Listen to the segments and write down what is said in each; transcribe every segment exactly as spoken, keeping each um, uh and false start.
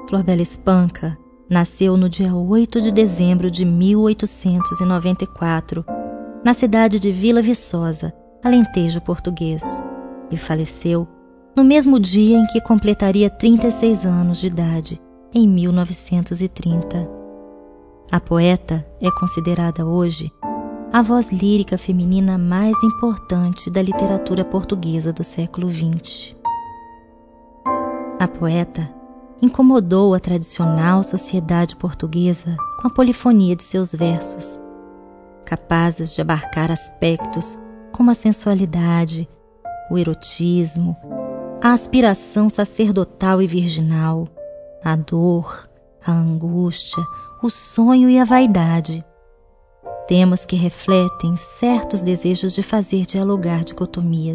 Flor Bela Espanca nasceu no dia oito de dezembro de mil oitocentos e noventa e quatro, na cidade de Vila Viçosa, Alentejo português, e faleceu no mesmo dia em que completaria trinta e seis anos de idade, em mil novecentos e trinta. A poeta é considerada hoje a voz lírica feminina mais importante da literatura portuguesa do século vinte. A poeta incomodou a tradicional sociedade portuguesa com a polifonia de seus versos, capazes de abarcar aspectos como a sensualidade, o erotismo, a aspiração sacerdotal e virginal, a dor, a angústia, o sonho e a vaidade. Temas que refletem certos desejos de fazer dialogar dicotomias.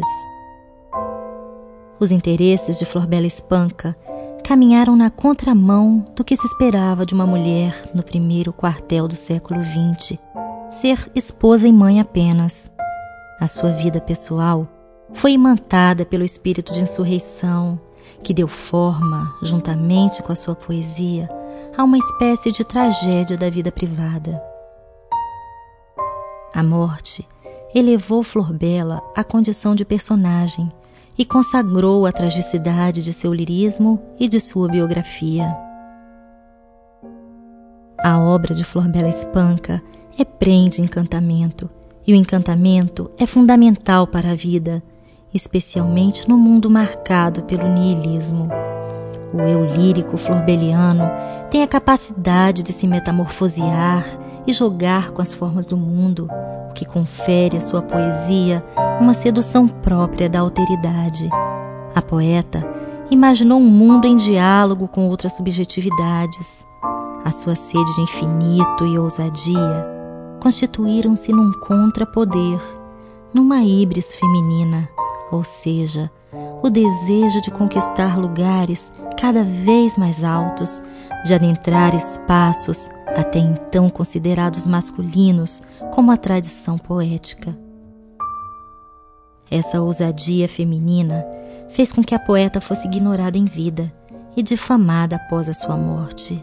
Os interesses de Flor Bela Espanca caminharam na contramão do que se esperava de uma mulher no primeiro quartel do século vinte, ser esposa e mãe apenas. A sua vida pessoal foi imantada pelo espírito de insurreição, que deu forma, juntamente com a sua poesia, a uma espécie de tragédia da vida privada. A morte elevou Flor Bela à condição de personagem e consagrou a tragicidade de seu lirismo e de sua biografia. A obra de Flor Bela Espanca é prende encantamento, e o encantamento é fundamental para a vida, especialmente no mundo marcado pelo niilismo. O eu lírico florbeliano tem a capacidade de se metamorfosear e jogar com as formas do mundo, o que confere à sua poesia uma sedução própria da alteridade. A poeta imaginou um mundo em diálogo com outras subjetividades. A sua sede de infinito e ousadia constituíram-se num contrapoder, numa híbris feminina, ou seja, o desejo de conquistar lugares cada vez mais altos, de adentrar espaços até então considerados masculinos, como a tradição poética. Essa ousadia feminina fez com que a poeta fosse ignorada em vida e difamada após a sua morte.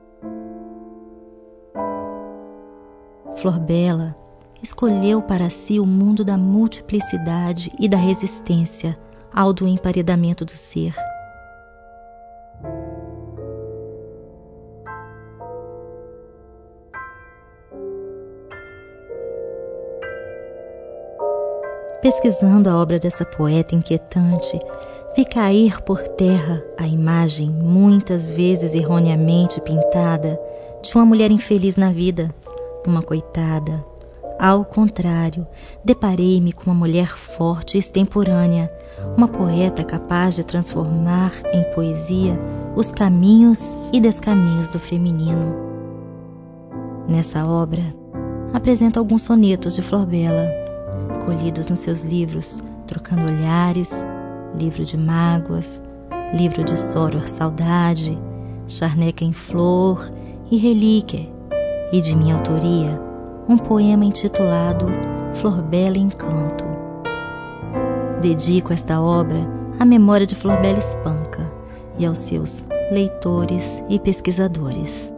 Flor Bela escolheu para si o mundo da multiplicidade e da resistência ao do emparedamento do ser. Pesquisando a obra dessa poeta inquietante, vi cair por terra a imagem, muitas vezes erroneamente pintada, de uma mulher infeliz na vida, uma coitada. Ao contrário, deparei-me com uma mulher forte e extemporânea, uma poeta capaz de transformar em poesia os caminhos e descaminhos do feminino. Nessa obra, apresento alguns sonetos de Flor Bela, colhidos nos seus livros Trocando Olhares, Livro de Mágoas, Livro de Soror Saudade, Charneca em Flor e Relíquia, e de minha autoria, um poema intitulado Flor Bela Encanto. Dedico esta obra à memória de Flor Bela Espanca e aos seus leitores e pesquisadores.